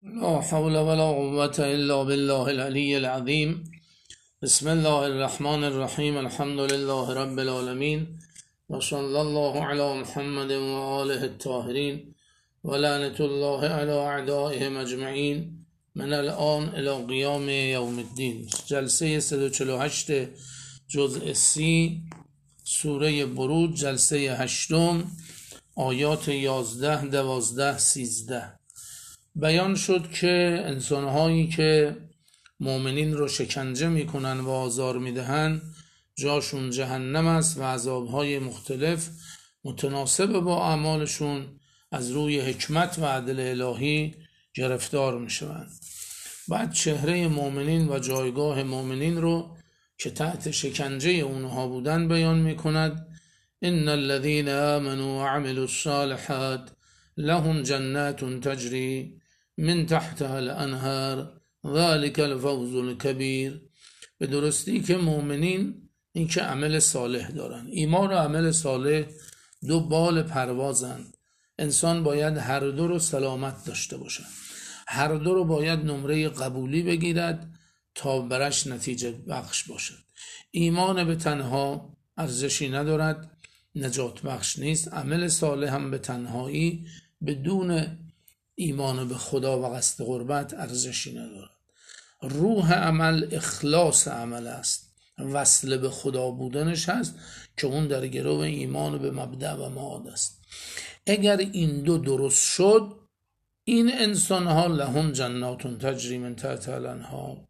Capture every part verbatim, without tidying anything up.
لا حول ولا قوة إلا بالله العلي العظيم. بسم الله الرحمن الرحيم. الحمد لله رب العالمين، وصلى الله على محمد وآله الطاهرين، ولعنة الله على أعدائهم أجمعين من الآن إلى قیام یوم الدین. جلسه صد و چهل و هشت جزء سی سوره بروج، جلسه هشتم، آیات یازده، دوازده، سیزده. بیان شد که انسانهایی که مؤمنین رو شکنجه میکنن و آزار میدهن جاشون جهنم است و عذابهای مختلف متناسب با اعمالشون از روی حکمت و عدل الهی گرفتار میشوند. بعد چهره مؤمنین و جایگاه مؤمنین رو که تحت شکنجه اونها بودن بیان میکند. ان الذين آمنوا وعملوا الصالحات لهم جنات تجري من تحتها الانهار ذلك الفوز الكبير. به درستی که مؤمنین این که عمل صالح دارن. ایمان و عمل صالح دو بال پروازند. انسان باید هر دو رو سلامت داشته باشد، هر دو رو باید نمره قبولی بگیرد تا برش نتیجه بخش باشد. ایمان به تنها ارزشی ندارد، نجات بخش نیست. عمل صالح هم به تنهایی بدون ایمان به خدا و قصد قربت ارزشی ندارد. روح عمل اخلاص عمل است، وصل به خدا بودنش هست که اون در گرو ایمان به مبدأ و معاد است. اگر این دو درست شد، این انسان ها لهم جنات تجری من تحتها الانهار.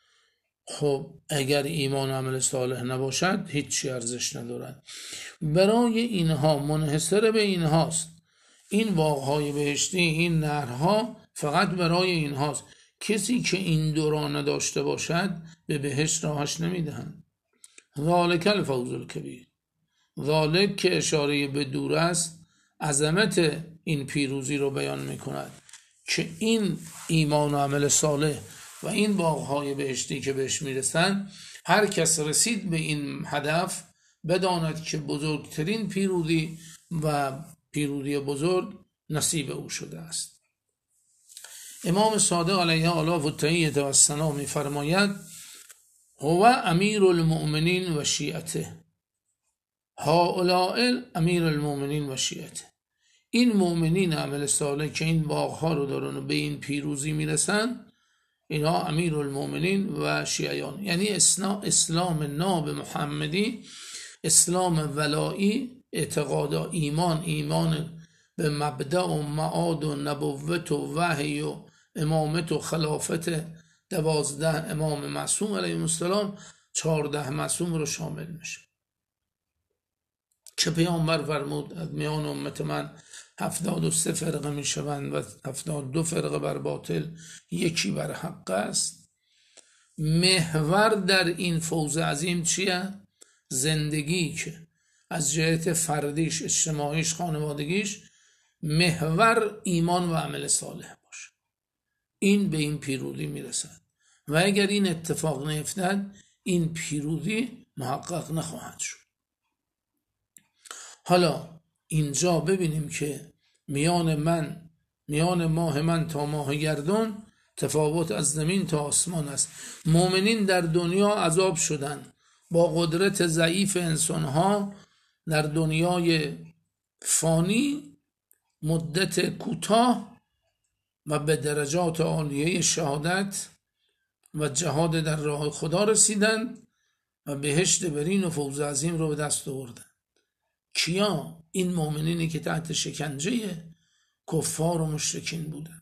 خب اگر ایمان و عمل صالح نباشد هیچی ارزش ندارد. برای اینها منحصر به اینهاست. این باغهای بهشتی، این نهرها فقط برای اینهاست. کسی که این دو را نداشته باشد به بهشت راهش نمیدهند. ذالک الفوز الکبیر. ذالک که اشاره به دور است، عظمت این پیروزی رو بیان میکند که این ایمان و عمل صالح و این باغهای بهشتی که بهش میرسن، هر کس رسید به این هدف بداند که بزرگترین پیروزی و پیروزی بزرگ نصیب او شده است. امام صادق علیه آلاف و تحییت و السنا می فرماید هو امیر المؤمنین و شیعته. هؤلاء امیر المؤمنین و شیعته. این مؤمنین عمل صالح که این باغها رو دارن و به این پیروزی میرسن، اینا امیر المؤمنین و شیعیان، یعنی اسلام ناب محمدی، اسلام ولایی، اعتقاد ایمان، ایمان به مبدأ و معاد و نبوت و وحی و امامت و خلافت دوازده امام معصوم علیهم السلام، چهارده معصوم رو شامل میشه که پیامبر فرمود از میان امت من هفتاد و سه فرقه میشوند و هفتاد و دو فرقه بر باطل، یکی بر حق است. محور در این فوز عظیم چیه؟ زندگی که از جهت فردیش، اجتماعیش، خانوادگیش محور ایمان و عمل صالح باشه، این به این پیروزی میرسد. و اگر این اتفاق نیفتد این پیروزی محقق نخواهد شد. حالا اینجا ببینیم که میان من میان ماه من تا ماه گردون تفاوت از زمین تا آسمان است. مؤمنین در دنیا عذاب شدن با قدرت ضعیف انسانها در دنیای فانی مدت کوتاه و به درجات عالیه شهادت و جهاد در راه خدا رسیدن و بهشت برین و فوز عظیم رو به دست آوردن. کیا؟ این مؤمنینی که تحت شکنجه کفار و مشرکین بودن.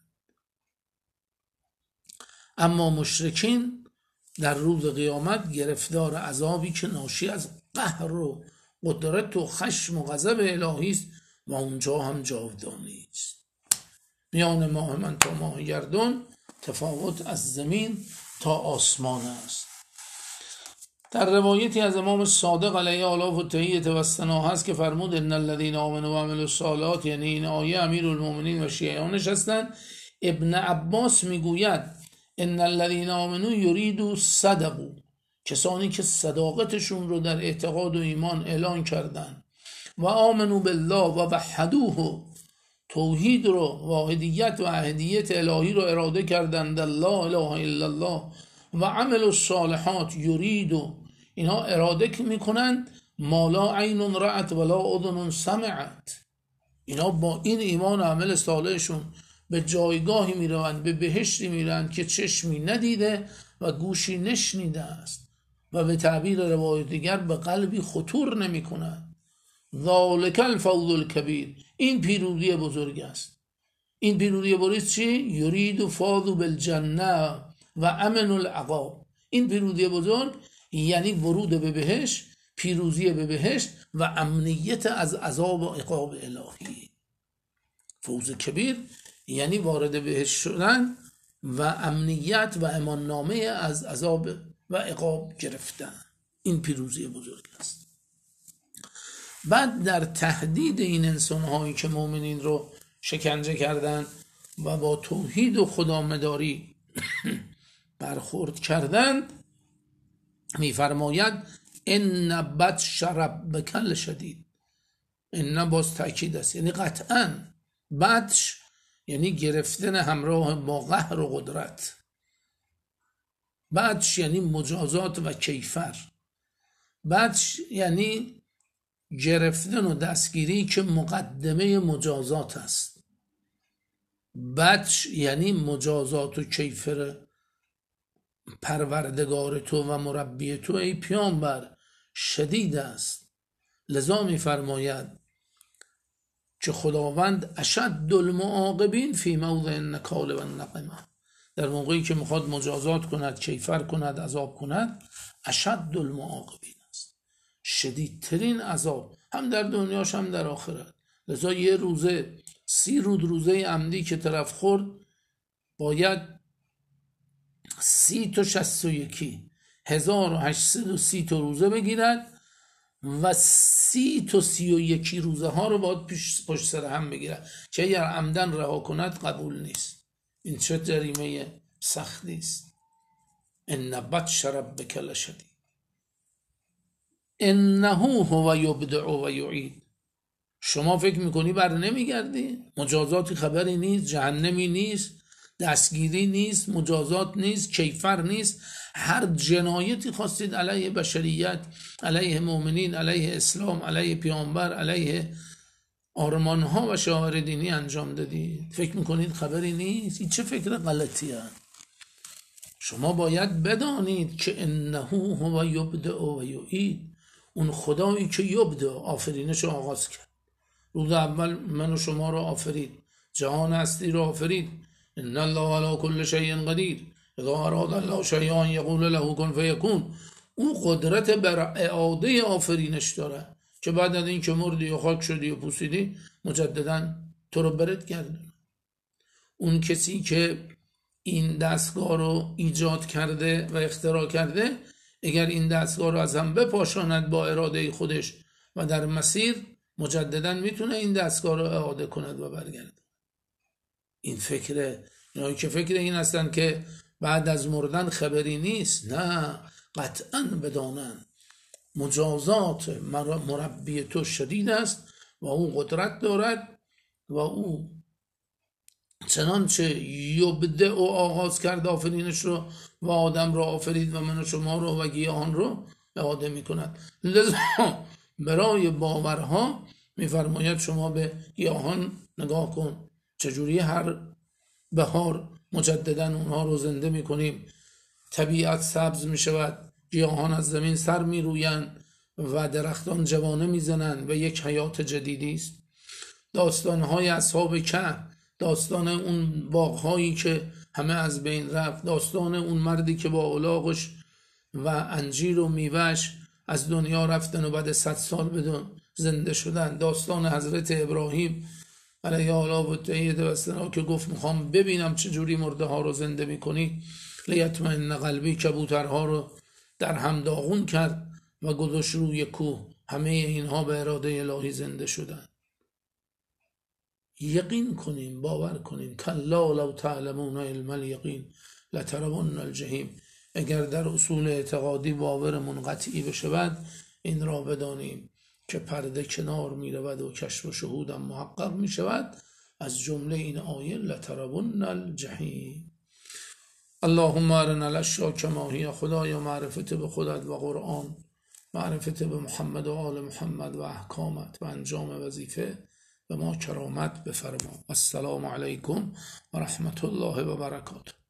اما مشرکین در روز قیامت گرفتار عذابی که ناشی از قهر و قدرت و خشم و غضب الهی است و اونجا هم جاودانی است. میان ماه من تا ماه گردون تفاوت از زمین تا آسمان است. در روایتی از امام صادق علیه آلاف و تحییت و السنا هست که فرمود ان الذین آمنوا و عملوا الصالحات، یعنی این آیه امیر المؤمنین و شیعیانش هستند. ابن عباس میگوید ان الذین آمنوا یریدوا صدقوا، کسانی که صداقتشون رو در اعتقاد و ایمان اعلان کردن، و آمنوا بالله و وحدوه، توحید رو، واحدیت و احدیت الهی رو اراده کردند، لا اله الا الله و عمل الصالحات یرید، و اینها اراده میکنند ما لا عین رأت ولا اذن سمعت. اینا با این ایمان و عمل صالحشون به جایگاهی میروند، به بهشتی میرند که چشمی ندیده و گوشی نشنیده است و به تعبیر روایت دیگر به قلبی خطور نمی کنند. ذالک الفوز الکبیر، این پیروزی بزرگ است. این پیروزی بزرگ چی؟ یرید فاز بالجنه و امن العقاب. این پیروزی بزرگ یعنی ورود به بهشت، پیروزی به بهشت و امنیت از عذاب و عقاب الهی. فوز کبیر یعنی وارد بهشت شدن و امنیت و امان نامه از عذاب و عقاب گرفتن. این پیروزی بزرگ است. بعد در تهدید این انسان‌هایی که مؤمنین رو شکنجه کردن و با توحید و خدامداری برخورد کردند، می‌فرماید ان بطش ربک لشدید. ان باز تأکید است، یعنی قطعاً. بطش یعنی گرفتن همراه با قهر و قدرت. بطش یعنی مجازات و کیفر. بطش یعنی گرفتن و دستگیری که مقدمه مجازات است. بطش یعنی مجازات و کیفر پروردگار تو و مربی تو ای پیامبر شدید است. لذا می فرماید که خداوند اشد المعاقبین فی موضع النکال و النقمه، در موقعی که میخواد مجازات کند، کیفر کند، عذاب کند، اشد المعاقبین است، شدیدترین عذاب، هم در دنیاش هم در آخرت. لذا یه روزه، سی رود روزه عمدی که طرف خورد، باید سی تا شست و یکی هزار و هشتصد و سی تا روزه بگیرد و سی تا سی و یکی روزه ها رو باید پشت سر هم بگیرد که اگر عمدن رها کند قبول نیست. این چه جریمه سختی است. ان بطش ربک لشدید انه هو یبدع و یعید. شما فکر میکنی بر نمیگردی؟ مجازاتی خبری نیست، جهنمی نیست، دستگیری نیست، مجازات نیست، کیفر نیست. هر جنایتی خواستید علیه بشریت، علیه مؤمنین، علیه اسلام، علیه پیامبر، علیه آرمانها و شعائر دینی انجام دادید، فکر میکنید خبری نیست؟ این چه فکر غلطیه؟ شما باید بدانید که انه هو یبدع و یعید، اون خدایی که یبدع، آفرینش رو آغاز کرد، روز اول من و شما رو آفرید، جهان هستی رو آفرید. ان الله علی کل شیء قدیر اذا اراد الله شیئا یقول له کن فیکون. او قدرت بر اعاده آفرینش داره که بعد از این که مردی و خاک شدی و پوسیدی مجددا تو رو برد گردونه. اون کسی که این دستگاه رو ایجاد کرده و اختراع کرده، اگر این دستگاه رو از هم بپاشاند با اراده خودش و در مسیر، مجددا میتونه این دستگاه رو اعاده کند و برگرده. این فکره، اینایی که فکر این هستن که بعد از مردن خبری نیست، نه، قطعا بدانند مجازات مربی تو شدید است و او قدرت دارد و او چنانچه یبدع و آغاز کرد آفرینش رو و آدم را آفرید و من و شما رو و گیاهان رو اعاده می کند. لذا برای باورها میفرماید شما به گیاهان نگاه کن، چجوری هر بهار مجددا اونها رو زنده میکنیم، طبیعت سبز میشود، گیاهان از زمین سر میرویند و درختان جوانه میزنند و یک حیات جدیدی است. داستانهای اصحاب کهف، داستان اون باغهایی که همه از بین رفت، داستان اون مردی که با الاغش و انجیر و میوهش از دنیا رفتن و بعد صد سال بدون زنده شدن، داستان حضرت ابراهیم علیه آلا و تهید و سنا که گفت میخوام ببینم چجوری مرده ها رو زنده میکنی، لیطمئن قلبی، کبوترها رو در هم داغون کرد و گذاشت روی کوه. همه اینها به اراده الهی زنده شدن. یقین کنیم، باور کنیم. کلا لو تعلمون علم الیقین لترون الجحیم. اگر در اصول اعتقادی باورمون قطعی بشود، این را بدانیم که پرده کنار می رود و کشف و شهودم محقق می شود از جمله این آیه لترون الجحیم. اللهم ارنا الاشیاء کما هی، خدایا معرفت به خودت و قرآن، معرفت به محمد و آل محمد و احکامت و انجام وظیفه به ما کرامت بفرما. السلام علیکم و رحمت الله و برکاته.